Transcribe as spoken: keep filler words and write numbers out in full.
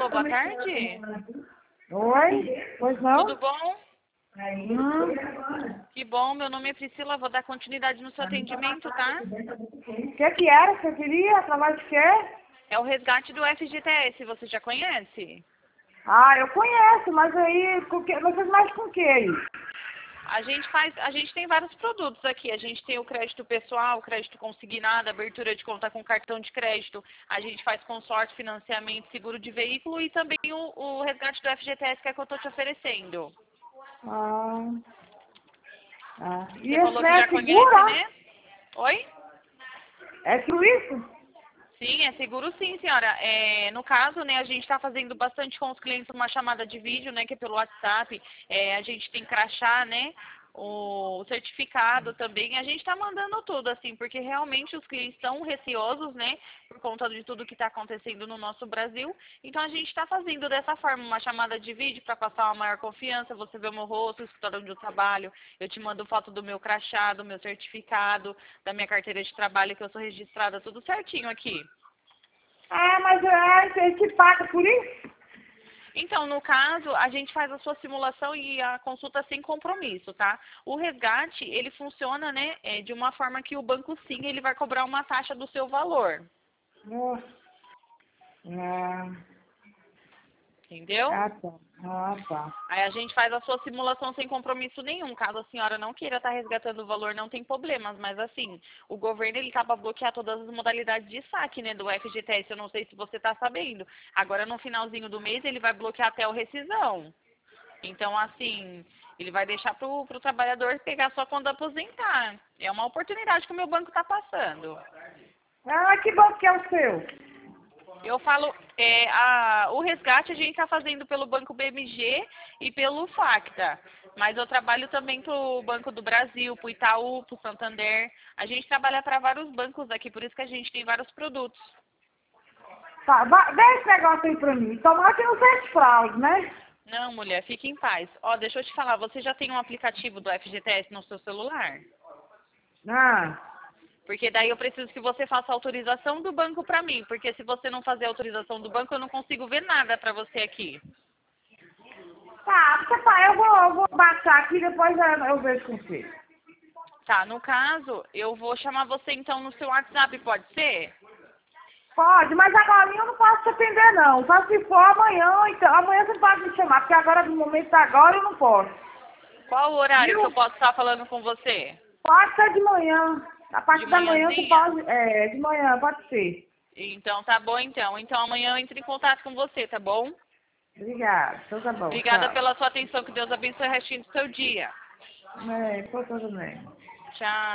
Alô, boa tarde. Oi? Pois não? Tudo bom? Hum. Que bom, meu nome é Priscila, vou dar continuidade no seu atendimento, tá? O que que era que você queria? Trabalho de quê? É o resgate do F G T S, você já conhece? Ah, eu conheço, mas aí, com que, vocês mais com o que aí? A gente faz, a gente tem vários produtos aqui. A gente tem o crédito pessoal, crédito consignado, abertura de conta com cartão de crédito. A gente faz consórcio, financiamento, seguro de veículo e também o, o resgate do F G T S que é que eu estou te oferecendo. Ah, ah. E Você esse falou não que é já conhece, segura? né? Oi? É tudo isso? Sim, é seguro sim, senhora. É, no caso, né, a gente está fazendo bastante com os clientes uma chamada de vídeo, né, que é pelo WhatsApp. É, a gente tem crachá, né, o certificado também. A gente está mandando tudo, assim, porque realmente os clientes estão receosos, né, por conta de tudo que está acontecendo no nosso Brasil. Então, a gente está fazendo dessa forma uma chamada de vídeo para passar uma maior confiança. Você vê o meu rosto, escutar onde eu trabalho. Eu te mando foto do meu crachá, do meu certificado, da minha carteira de trabalho, que eu sou registrada, tudo certinho aqui. Ah, mas é, a gente paga por isso? Então, no caso, a gente faz a sua simulação e a consulta sem compromisso, tá? O resgate, ele funciona, né, é, de uma forma que o banco sim, ele vai cobrar uma taxa do seu valor. Nossa. Ah, Entendeu? ah, tá. Ah, tá. Aí a gente faz a sua simulação sem compromisso nenhum. Caso a senhora não queira estar resgatando o valor, não tem problemas. Mas assim, o governo ele tá para bloquear todas as modalidades de saque, né, do F G T S. Eu não sei se você está sabendo. Agora no finalzinho do mês ele vai bloquear até o rescisão. Então assim, ele vai deixar pro, pro trabalhador pegar só quando aposentar. É uma oportunidade que o meu banco está passando. Ah, que bom que é o seu. Eu falo, é, a, o resgate a gente está fazendo pelo Banco B M G e pelo Facta, mas eu trabalho também para o Banco do Brasil, para o Itaú, para o Santander. A gente trabalha para vários bancos aqui, por isso que a gente tem vários produtos. Tá, vai, dê esse negócio aí pra mim. Tomara que não seja fraude, né? Não, mulher, fique em paz. Ó, deixa eu te falar, você já tem um aplicativo do F G T S no seu celular? Ah. Porque daí eu preciso que você faça a autorização do banco para mim, porque se você não fazer a autorização do banco, eu não consigo ver nada para você aqui. Tá, você tá, eu vou, eu vou baixar aqui, depois eu, eu vejo com você. Tá, no caso, eu vou chamar você então no seu WhatsApp, pode ser? Pode, mas agora eu não posso te atender não. Só se for amanhã, então amanhã você pode me chamar, porque agora no momento agora eu não posso. Qual o horário que eu Viu? posso estar falando com você? Pode ser de manhã. A De partir da manhã você manhãzinha? pode. É, de manhã, pode ser. Então tá bom então. Então amanhã eu entro em contato com você, tá bom? Obrigada. Então tá bom, Obrigada tchau. pela sua atenção, que Deus abençoe o restinho do seu dia. É, tô tudo bem. Tchau.